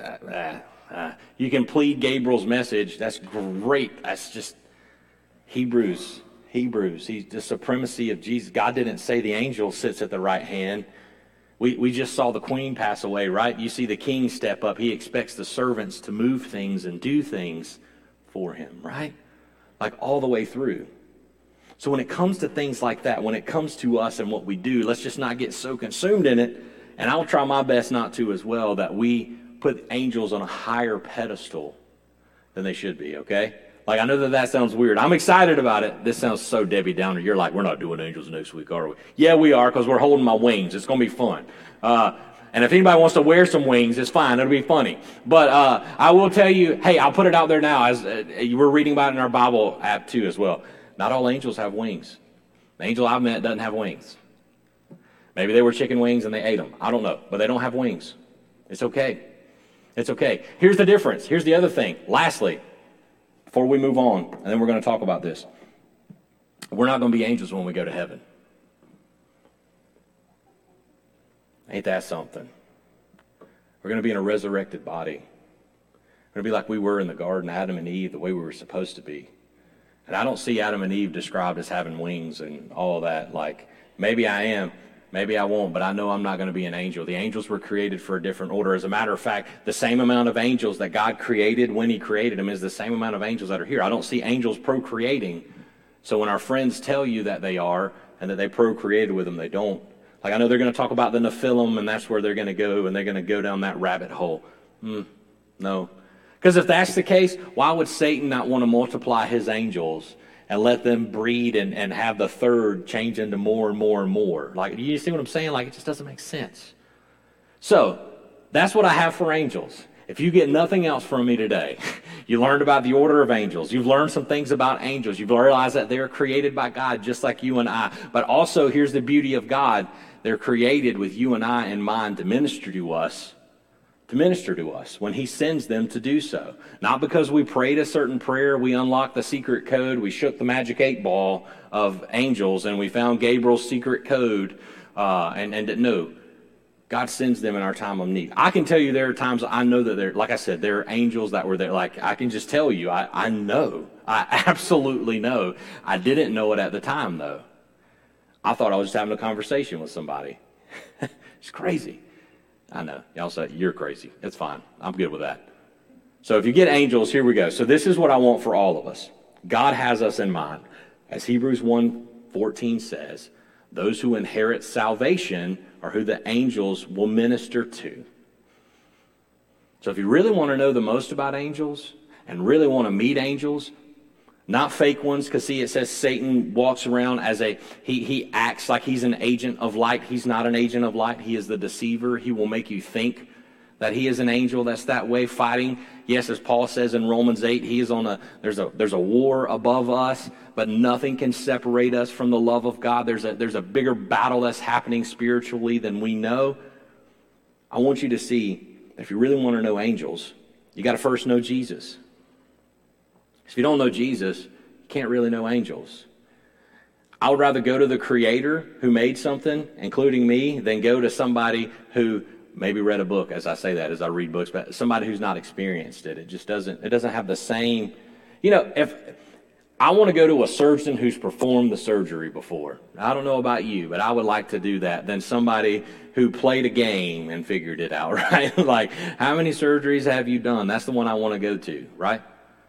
You can plead Gabriel's message. That's great. That's just Hebrews. He's the supremacy of Jesus. God didn't say the angel sits at the right hand. We just saw the queen pass away, right? You see the king step up. He expects the servants to move things and do things for him, right? Like all the way through. So when it comes to things like that, when it comes to us and what we do, let's just not get so consumed in it. And I'll try my best not to as well, that we put angels on a higher pedestal than they should be, okay? Like, I know that sounds weird. I'm excited about it. This sounds so Debbie Downer. You're like, we're not doing angels next week, are we? Yeah, we are, because we're holding my wings. It's going to be fun. And if anybody wants to wear some wings, it's fine. It'll be funny. But I will tell you, hey, I'll put it out there now. As you were reading about it in our Bible app too as well. Not all angels have wings. The angel I've met doesn't have wings. Maybe they were chicken wings and they ate them. I don't know. But they don't have wings. It's okay. It's okay. Here's the difference. Here's the other thing. Lastly, before we move on, and then we're going to talk about this. We're not going to be angels when we go to heaven. Ain't that something? We're going to be in a resurrected body. We're going to be like we were in the garden, Adam and Eve, the way we were supposed to be. And I don't see Adam and Eve described as having wings and all of that. Like, maybe I am, maybe I won't, but I know I'm not going to be an angel. The angels were created for a different order. As a matter of fact, the same amount of angels that God created when he created them is the same amount of angels that are here. I don't see angels procreating. So when our friends tell you that they are and that they procreated with them, they don't. Like, I know they're going to talk about the Nephilim, and that's where they're going to go, and they're going to go down that rabbit hole. No. Because if that's the case, why would Satan not want to multiply his angels and let them breed and have the third change into more and more and more? Like, you see what I'm saying? Like, it just doesn't make sense. So, that's what I have for angels. If you get nothing else from me today, you learned about the order of angels. You've learned some things about angels. You've realized that they're created by God just like you and I. But also, here's the beauty of God. They're created with you and I in mind to minister to us when he sends them to do so. Not because we prayed a certain prayer, we unlocked the secret code, we shook the magic 8-ball of angels, and we found Gabriel's secret code, no. God sends them in our time of need. I can tell you there are times I know that there, like I said, there are angels that were there. Like, I can just tell you, I know. I absolutely know. I didn't know it at the time, though. I thought I was just having a conversation with somebody. It's crazy. I know. Y'all say, you're crazy. It's fine. I'm good with that. So if you get angels, here we go. So this is what I want for all of us. God has us in mind. As Hebrews 1:14 says, those who inherit salvation are who the angels will minister to. So if you really want to know the most about angels and really want to meet angels, not fake ones, because see, it says Satan walks around as he acts like he's an agent of light. He's not an agent of light. He is the deceiver. He will make you think that he is an angel that's that way fighting. Yes, as Paul says in Romans 8, he is there's a war above us, but nothing can separate us from the love of God. There's a bigger battle that's happening spiritually than we know. I want you to see, if you really want to know angels, you got to first know Jesus. If you don't know Jesus, you can't really know angels. I would rather go to the Creator who made something, including me, than go to somebody who maybe read a book, as I say that, as I read books, but somebody who's not experienced it. It just doesn't have the same, if I want to go to a surgeon who's performed the surgery before. I don't know about you, but I would like to do that than somebody who played a game and figured it out, right? Like, how many surgeries have you done? That's the one I want to go to, right?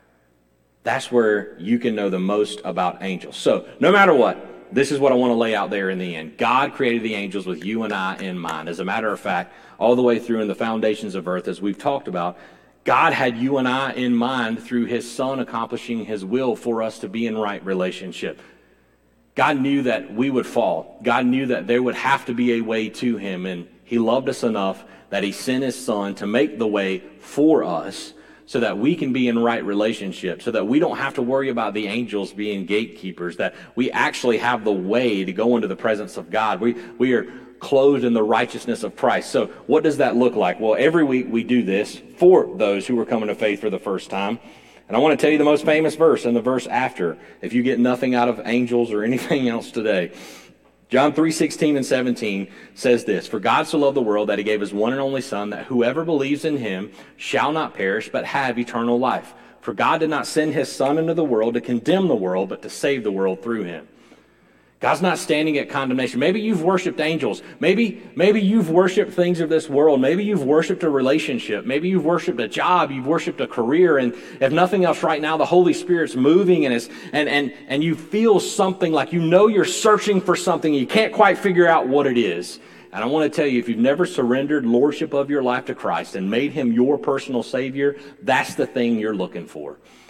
That's where you can know the most about angels. So, no matter what, this is what I want to lay out there in the end. God created the angels with you and I in mind. As a matter of fact, all the way through in the foundations of earth, as we've talked about, God had you and I in mind through his Son accomplishing his will for us to be in right relationship. God knew that we would fall. God knew that there would have to be a way to him, and he loved us enough that he sent his Son to make the way for us, so that we can be in right relationship, so that we don't have to worry about the angels being gatekeepers, that we actually have the way to go into the presence of God. We are clothed in the righteousness of Christ. So what does that look like? Well, every week we do this for those who are coming to faith for the first time. And I want to tell you the most famous verse and the verse after, if you get nothing out of angels or anything else today. John 3:16 and 17 says this, "For God so loved the world that he gave his one and only Son, that whoever believes in him shall not perish, but have eternal life. For God did not send his Son into the world to condemn the world, but to save the world through him." God's not standing at condemnation. Maybe you've worshiped angels. Maybe you've worshiped things of this world. Maybe you've worshiped a relationship. Maybe you've worshiped a job. You've worshiped a career. And if nothing else right now, the Holy Spirit's moving and you feel something like you're searching for something. You can't quite figure out what it is. And I want to tell you, if you've never surrendered lordship of your life to Christ and made him your personal Savior, that's the thing you're looking for.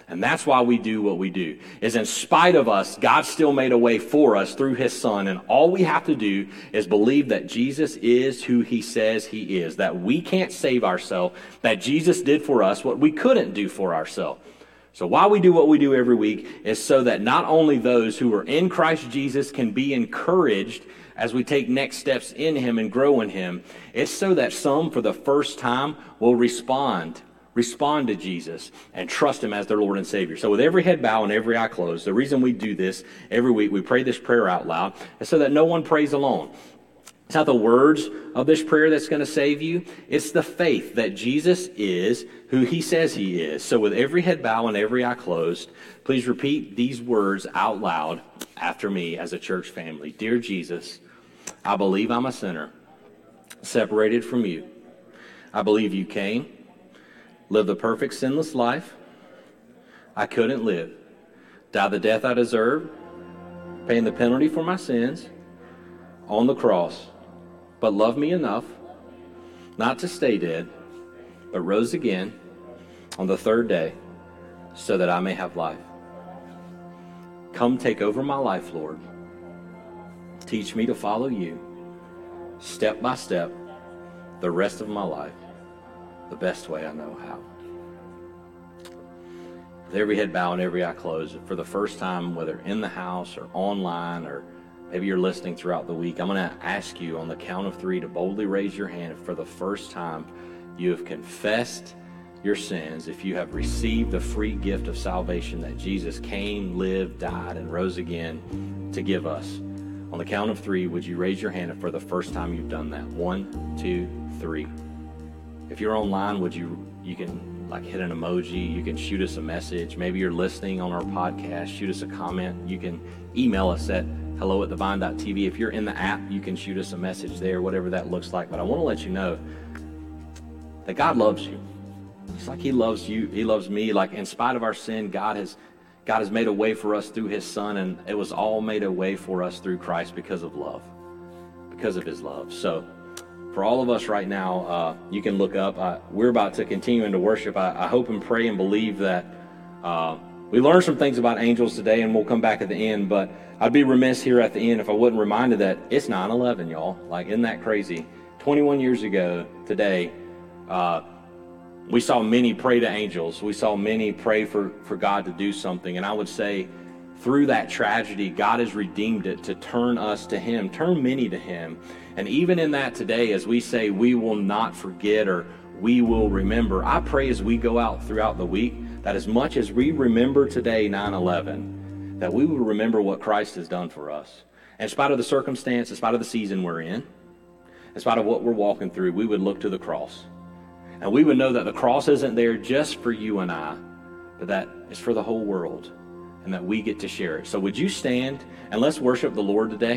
And that's why we do what we do, is in spite of us, God still made a way for us through his son. And all we have to do is believe that Jesus is who he says he is, that we can't save ourselves, that Jesus did for us what we couldn't do for ourselves. So why we do what we do every week is so that not only those who are in Christ Jesus can be encouraged as we take next steps in him and grow in him, it's so that some for the first time will respond to Jesus and trust him as their Lord and Savior. So with every head bowed and every eye closed, the reason we do this every week, we pray this prayer out loud, is so that no one prays alone. It's not the words of this prayer that's going to save you. It's the faith that Jesus is who he says he is. So with every head bowed and every eye closed, please repeat these words out loud after me as a church family. Dear Jesus, I believe I'm a sinner, separated from you. I believe you came, lived the perfect sinless life I couldn't live, died the death I deserved, paying the penalty for my sins on the cross, but loved me enough not to stay dead, but rose again on the third day so that I may have life. Come take over my life, Lord. Teach me to follow you step by step the rest of my life, the best way I know how. With every head bowed and every eye closed, for the first time, whether in the house or online or maybe you're listening throughout the week, I'm going to ask you on the count of 3 to boldly raise your hand if for the first time you have confessed your sins, if you have received the free gift of salvation that Jesus came, lived, died, and rose again to give us. On the count of 3, would you raise your hand if for the first time you've done that? 1, 2, 3. If you're online, you can hit an emoji, you can shoot us a message. Maybe you're listening on our podcast, shoot us a comment. You can email us at hello@thevine.tv. If you're in the app, you can shoot us a message there, whatever that looks like. But I want to let you know that God loves you. Just like he loves you, he loves me. Like in spite of our sin, God has made a way for us through his son, and it was all made a way for us through Christ because of love, because of his love. So for all of us right now, you can look up. We're about to continue into worship. I hope and pray and believe that we learned some things about angels today, and we'll come back at the end. But I'd be remiss here at the end if I wasn't reminded that it's 9/11, y'all. Like, isn't that crazy? 21 years ago today, we saw many pray to angels. We saw many pray for God to do something. And I would say through that tragedy, God has redeemed it to turn us to him, turn many to him. And even in that today, as we say, we will not forget or we will remember, I pray as we go out throughout the week that as much as we remember today, 9/11, that we will remember what Christ has done for us. And in spite of the circumstance, in spite of the season we're in spite of what we're walking through, we would look to the cross. And we would know that the cross isn't there just for you and I, but that it's for the whole world and that we get to share it. So would you stand and let's worship the Lord today?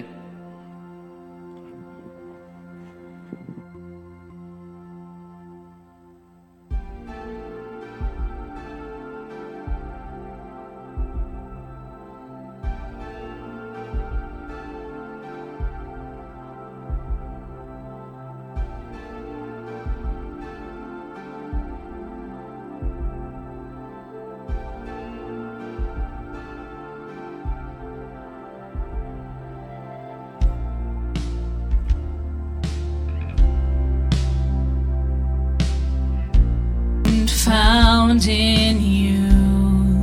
Found in you.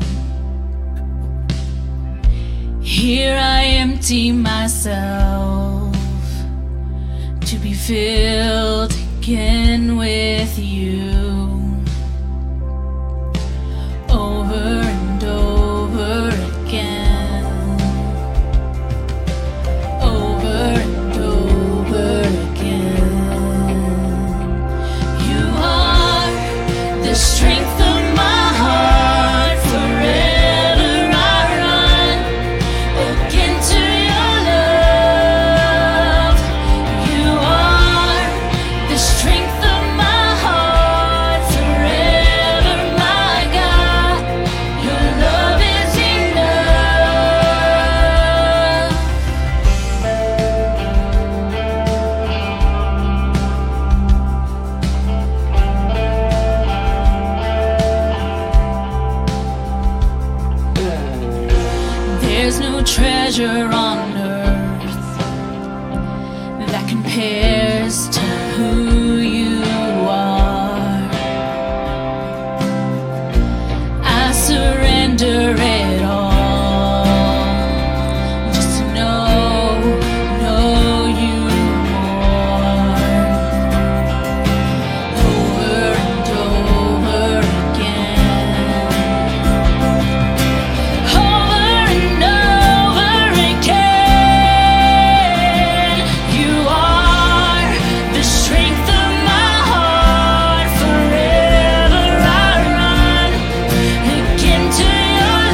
Here I empty myself to be filled again with you. Over and over again. Over and over again. You are the strength of my heart, forever I run again to your love. You are the strength of my heart, compares to who you are. I surrender it all, just to know you more, over and over again, over and over again. You are the strength of my heart. Forever I run again to your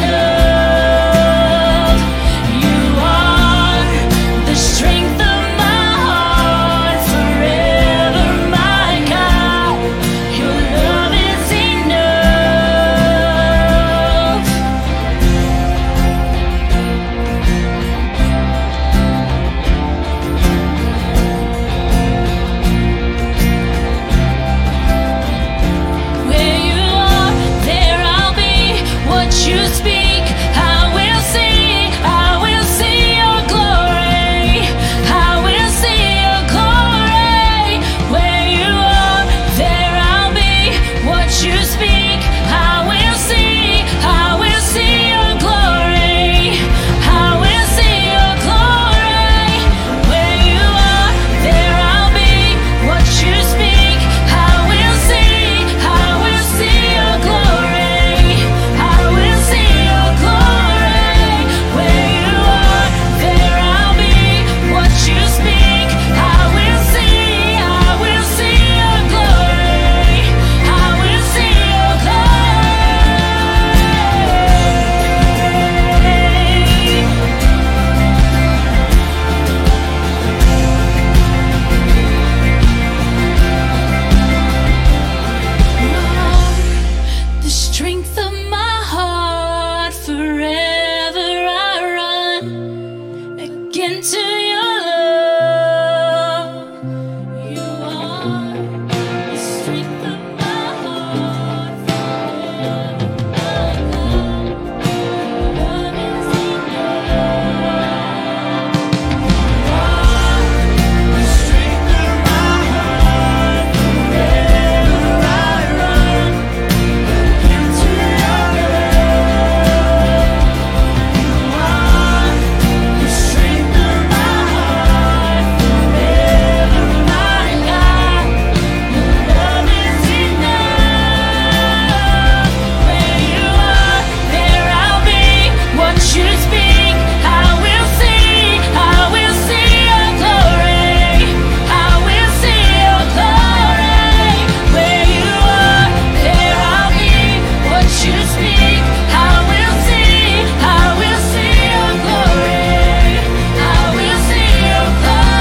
love. You are the strength of my heart. Forever, my God, your love is enough. Where you are, there I'll be. What you speak, I will see. I will see your glory. I will see your glory. Where you are, there I'll be. What you speak, I will see. I will see your glory. I will see your glory. Where you are, there I'll be. What you speak, I will see. I will see your glory. I will see your glory. Where you are, there I'll be. What you speak, I will see. I will see your glory. I will see your glory. The strength of my heart, forever I run again to your love. You are the strength of my heart, forever I run. Your love is enough. You are the strength of my heart, forever I run into your love. You are the strength of my heart, forever, my God. Your love is enough. Where you are, there I'll be. What you speak, I will see. I will see your glory. I will see your glory. Where you are, there I'll be. What you speak, I will see. I will see your glory. I will see your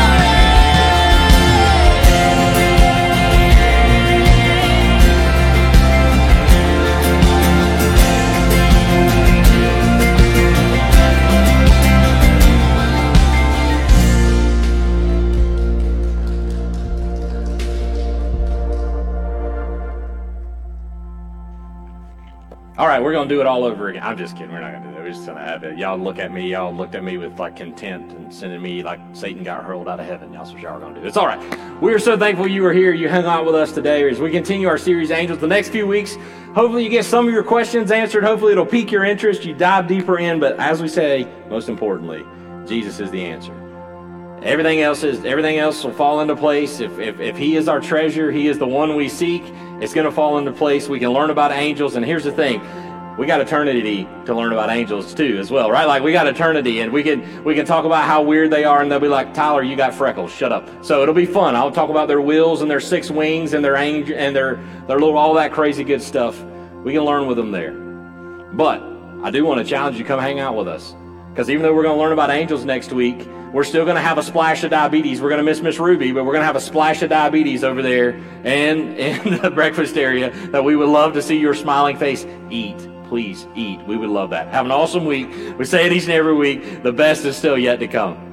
All right, we're going to do it all over again. I'm just kidding. We're not going to do that. We're just going to have it. Y'all look at me. Y'all looked at me with like contempt and sending me like Satan got hurled out of heaven. That's what y'all are going to do. It's all right. We are so thankful you were here. You hung out with us today as we continue our series, Angels. The next few weeks, hopefully you get some of your questions answered. Hopefully it'll pique your interest. You dive deeper in. But as we say, most importantly, Jesus is the answer. Everything else will fall into place. If he is our treasure, he is the one we seek, it's going to fall into place. We can learn about angels. And here's the thing. We got eternity to learn about angels too as well, right? Like we got eternity and we can talk about how weird they are and they'll be like, Tyler, you got freckles, shut up. So it'll be fun. I'll talk about their wheels and their 6 wings and their angel and their little, all that crazy good stuff. We can learn with them there. But I do want to challenge you to come hang out with us. Because even though we're going to learn about angels next week, we're still going to have a splash of diabetes. We're going to miss Miss Ruby, but we're going to have a splash of diabetes over there and in the breakfast area that we would love to see your smiling face. Eat. Please eat. We would love that. Have an awesome week. We say it each and every week. The best is still yet to come.